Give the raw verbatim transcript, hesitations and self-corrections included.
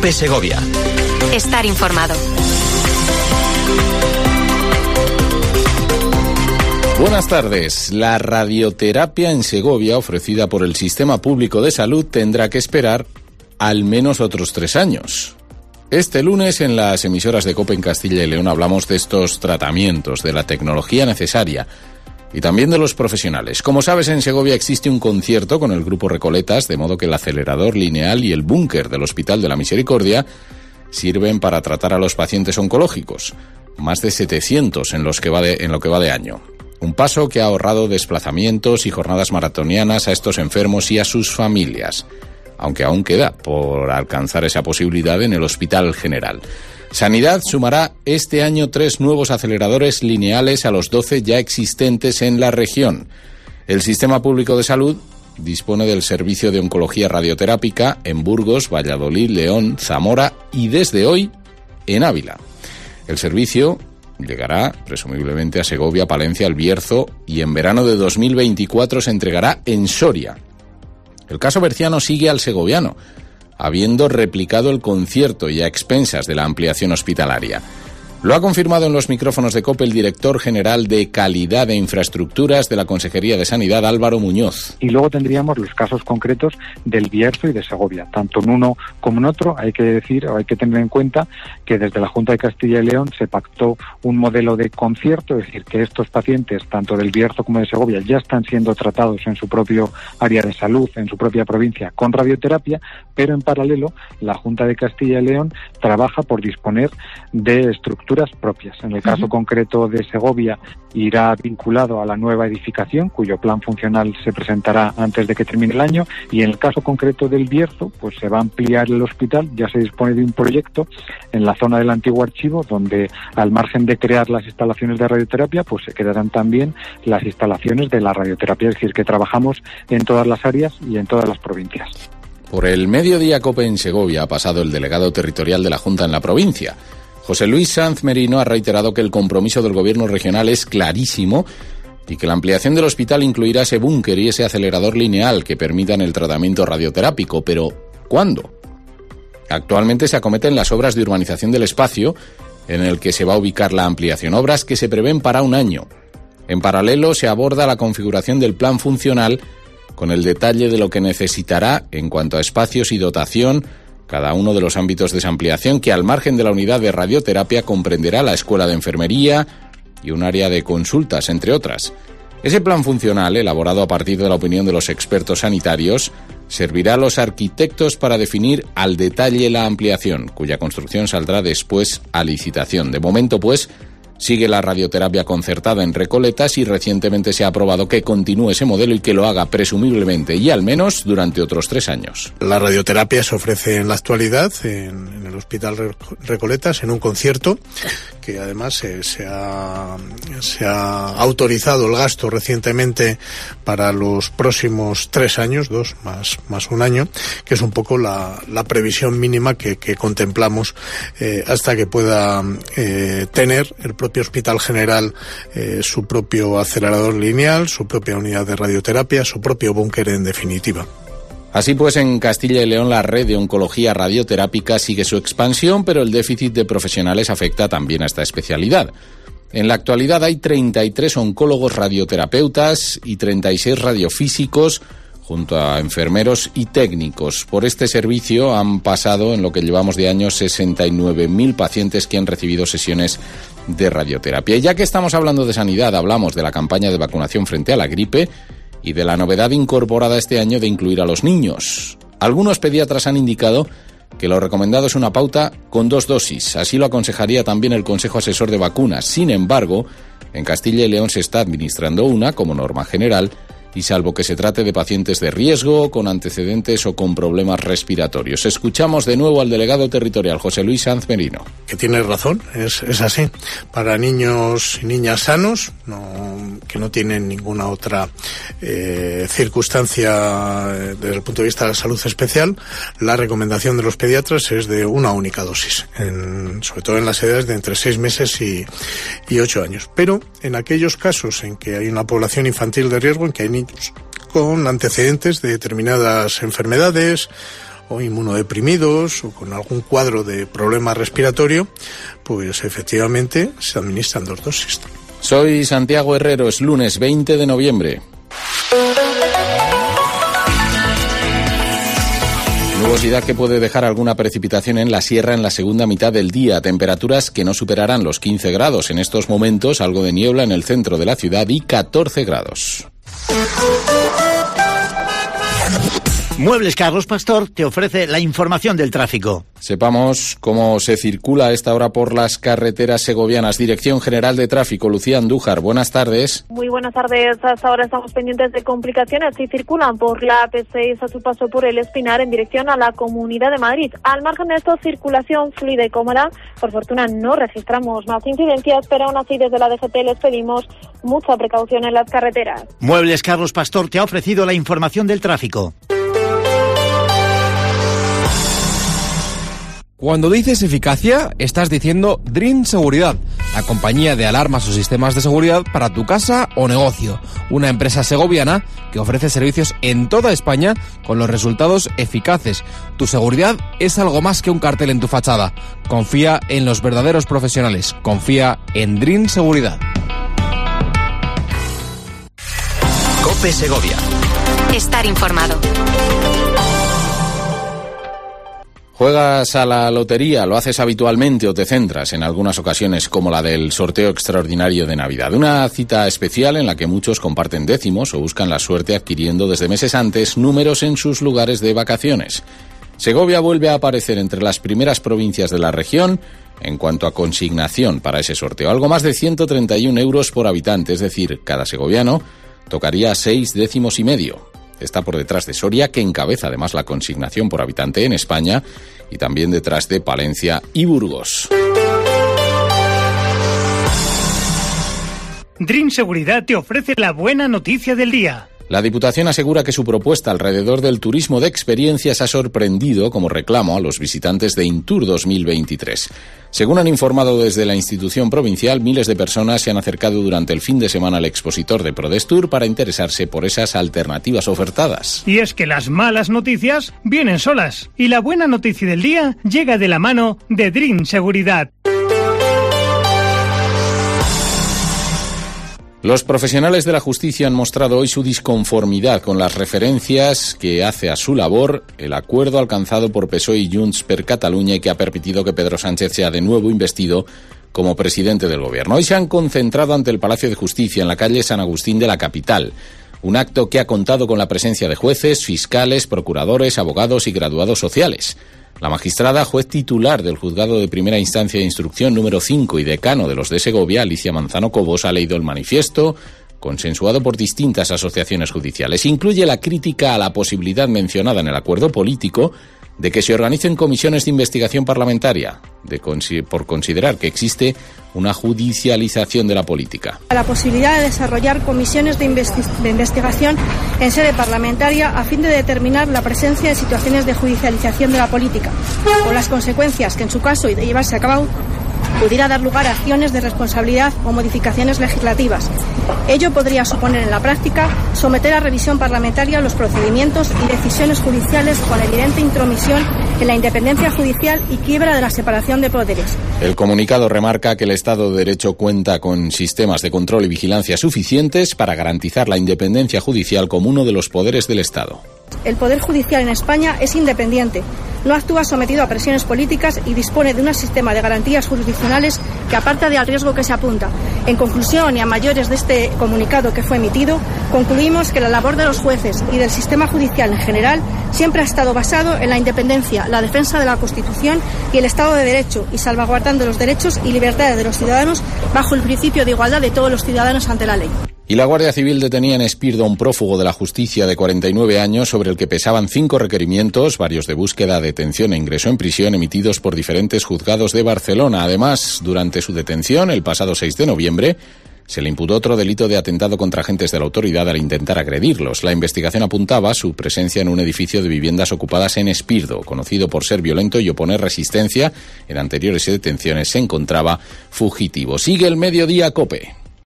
COPE Segovia. Estar informado. Buenas tardes. La radioterapia en Segovia, ofrecida por el Sistema Público de Salud, tendrá que esperar al menos otros tres años. Este lunes, en las emisoras de COPE en Castilla y León, hablamos de estos tratamientos, de la tecnología necesaria y también de los profesionales. Como sabes, en Segovia existe un concierto con el Grupo Recoletas, de modo que el acelerador lineal y el búnker del Hospital de la Misericordia sirven para tratar a los pacientes oncológicos, más de setecientos en, los que va de, en lo que va de año. Un paso que ha ahorrado desplazamientos y jornadas maratonianas a estos enfermos y a sus familias, aunque aún queda por alcanzar esa posibilidad en el Hospital General. Sanidad sumará este año tres nuevos aceleradores lineales a los doce ya existentes en la región. El Sistema Público de Salud dispone del servicio de oncología radioterápica en Burgos, Valladolid, León, Zamora y desde hoy en Ávila. El servicio llegará presumiblemente a Segovia, Palencia, El Bierzo y en verano de dos mil veinticuatro se entregará en Soria. El caso berciano sigue al segoviano, habiendo replicado el concierto y a expensas de la ampliación hospitalaria. Lo ha confirmado en los micrófonos de COPE el director general de Calidad e Infraestructuras de la Consejería de Sanidad, Álvaro Muñoz. Y luego tendríamos los casos concretos del Bierzo y de Segovia. Tanto en uno como en otro hay que decir, o hay que tener en cuenta que desde la Junta de Castilla y León se pactó un modelo de concierto, es decir, que estos pacientes, tanto del Bierzo como de Segovia, ya están siendo tratados en su propio área de salud, en su propia provincia, con radioterapia, pero en paralelo la Junta de Castilla y León trabaja por disponer de estructuras propias. En el caso uh-huh. concreto de Segovia irá vinculado a la nueva edificación, cuyo plan funcional se presentará antes de que termine el año, y en el caso concreto del Bierzo, pues se va a ampliar el hospital. Ya se dispone de un proyecto en la zona del antiguo archivo, donde al margen de crear las instalaciones de radioterapia, pues se quedarán también las instalaciones de la radioterapia, es decir, que trabajamos en todas las áreas y en todas las provincias. Por el mediodía COPE en Segovia ha pasado el delegado territorial de la Junta en la provincia. José Luis Sanz Merino ha reiterado que el compromiso del gobierno regional es clarísimo y que la ampliación del hospital incluirá ese búnker y ese acelerador lineal que permitan el tratamiento radioterápico. Pero, ¿cuándo? Actualmente se acometen las obras de urbanización del espacio en el que se va a ubicar la ampliación, obras que se prevén para un año. En paralelo se aborda la configuración del plan funcional con el detalle de lo que necesitará en cuanto a espacios y dotación cada uno de los ámbitos de esa ampliación, que al margen de la unidad de radioterapia comprenderá la escuela de enfermería y un área de consultas, entre otras. Ese plan funcional, elaborado a partir de la opinión de los expertos sanitarios, servirá a los arquitectos para definir al detalle la ampliación, cuya construcción saldrá después a licitación. De momento, pues, sigue la radioterapia concertada en Recoletas y recientemente se ha aprobado que continúe ese modelo y que lo haga presumiblemente y al menos durante otros tres años. La radioterapia se ofrece en la actualidad en, en el Hospital Recoletas en un concierto que además se, se, ha, se ha autorizado el gasto recientemente para los próximos tres años, dos más, más un año, que es un poco la, la previsión mínima que, que contemplamos eh, hasta que pueda eh, tener el propio Hospital General eh, su propio acelerador lineal, su propia unidad de radioterapia, su propio búnker en definitiva. Así pues, en Castilla y León la red de oncología radioterápica sigue su expansión, pero el déficit de profesionales afecta también a esta especialidad. En la actualidad hay treinta y tres oncólogos radioterapeutas y treinta y seis radiofísicos, junto a enfermeros y técnicos. Por este servicio han pasado, en lo que llevamos de año, sesenta y nueve mil pacientes que han recibido sesiones de radioterapia. Y ya que estamos hablando de sanidad, hablamos de la campaña de vacunación frente a la gripe y de la novedad incorporada este año de incluir a los niños. Algunos pediatras han indicado que lo recomendado es una pauta con dos dosis. Así lo aconsejaría también el Consejo Asesor de Vacunas. Sin embargo, en Castilla y León se está administrando una como norma general y salvo que se trate de pacientes de riesgo, con antecedentes o con problemas respiratorios. Escuchamos de nuevo al delegado territorial, José Luis Sanz Merino. Que tiene razón, es, es así. Para niños y niñas sanos, no, que no tienen ninguna otra eh, circunstancia desde el punto de vista de la salud especial, la recomendación de los pediatras es de una única dosis, en, sobre todo en las edades de entre seis meses y, y ocho años. Pero en aquellos casos en que hay una población infantil de riesgo, en que hay niños con antecedentes de determinadas enfermedades o inmunodeprimidos o con algún cuadro de problema respiratorio, pues efectivamente se administran dos dosis. Soy Santiago Herrero, es lunes veinte de noviembre. Nubosidad que puede dejar alguna precipitación en la sierra en la segunda mitad del día. Temperaturas que no superarán los quince grados en estos momentos, algo de niebla en el centro de la ciudad y catorce grados. Muebles Carlos Pastor te ofrece la información del tráfico. Sepamos cómo se circula a esta hora por las carreteras segovianas. Dirección General de Tráfico, Lucía Andújar, buenas tardes. Muy buenas tardes. Hasta ahora estamos pendientes de complicaciones y circulan por la A P seis a su paso por el Espinar en dirección a la Comunidad de Madrid. Al margen de esto, circulación fluida y cómoda. Por fortuna no registramos más incidencias, pero aún así desde la D G T les pedimos mucha precaución en las carreteras. Muebles Carlos Pastor te ha ofrecido la información del tráfico. Cuando dices eficacia, estás diciendo Dream Seguridad, la compañía de alarmas o sistemas de seguridad para tu casa o negocio. Una empresa segoviana que ofrece servicios en toda España con los resultados eficaces. Tu seguridad es algo más que un cartel en tu fachada. Confía en los verdaderos profesionales. Confía en Dream Seguridad. COPE Segovia. Estar informado. ¿Juegas a la lotería? ¿Lo haces habitualmente o te centras en algunas ocasiones como la del sorteo extraordinario de Navidad? Una cita especial en la que muchos comparten décimos o buscan la suerte adquiriendo desde meses antes números en sus lugares de vacaciones. Segovia vuelve a aparecer entre las primeras provincias de la región en cuanto a consignación para ese sorteo. Algo más de ciento treinta y un euros por habitante, es decir, cada segoviano tocaría seis décimos y medio. Está por detrás de Soria, que encabeza además la consignación por habitante en España, y también detrás de Palencia y Burgos. Dream Seguridad te ofrece la buena noticia del día. La Diputación asegura que su propuesta alrededor del turismo de experiencias ha sorprendido como reclamo a los visitantes de Intour dos mil veintitrés. Según han informado desde la institución provincial, miles de personas se han acercado durante el fin de semana al expositor de Prodestur para interesarse por esas alternativas ofertadas. Y es que las malas noticias vienen solas y la buena noticia del día llega de la mano de Dream Seguridad. Los profesionales de la justicia han mostrado hoy su disconformidad con las referencias que hace a su labor el acuerdo alcanzado por P S O E y Junts per Catalunya y que ha permitido que Pedro Sánchez sea de nuevo investido como presidente del gobierno. Hoy se han concentrado ante el Palacio de Justicia en la calle San Agustín de la capital. Un acto que ha contado con la presencia de jueces, fiscales, procuradores, abogados y graduados sociales. La magistrada, juez titular del Juzgado de Primera Instancia de Instrucción número cinco y decano de los de Segovia, Alicia Manzano Cobos, ha leído el manifiesto, consensuado por distintas asociaciones judiciales. Incluye la crítica a la posibilidad mencionada en el acuerdo político de que se organicen comisiones de investigación parlamentaria, de consi- por considerar que existe una judicialización de la política. La posibilidad de desarrollar comisiones de, investi- de investigación en sede parlamentaria a fin de determinar la presencia de situaciones de judicialización de la política, con las consecuencias que en su caso y de llevarse a cabo pudiera dar lugar a acciones de responsabilidad o modificaciones legislativas. Ello podría suponer en la práctica someter a revisión parlamentaria los procedimientos y decisiones judiciales con evidente intromisión en la independencia judicial y quiebra de la separación de poderes. El comunicado remarca que el Estado de Derecho cuenta con sistemas de control y vigilancia suficientes para garantizar la independencia judicial como uno de los poderes del Estado. El Poder Judicial en España es independiente, no actúa sometido a presiones políticas y dispone de un sistema de garantías jurisdiccionales que aparta del riesgo que se apunta. En conclusión, y a mayores de este comunicado que fue emitido, concluimos que la labor de los jueces y del sistema judicial en general siempre ha estado basado en la independencia, la defensa de la Constitución y el Estado de Derecho, y salvaguardando los derechos y libertades de los ciudadanos bajo el principio de igualdad de todos los ciudadanos ante la ley. Y la Guardia Civil detenía en Espirdo a un prófugo de la justicia de cuarenta y nueve años sobre el que pesaban cinco requerimientos, varios de búsqueda, detención e ingreso en prisión, emitidos por diferentes juzgados de Barcelona. Además, durante su detención, el pasado seis de noviembre, se le imputó otro delito de atentado contra agentes de la autoridad al intentar agredirlos. La investigación apuntaba a su presencia en un edificio de viviendas ocupadas en Espirdo, conocido por ser violento y oponer resistencia. En anteriores detenciones se encontraba fugitivo. Sigue el Mediodía COPE.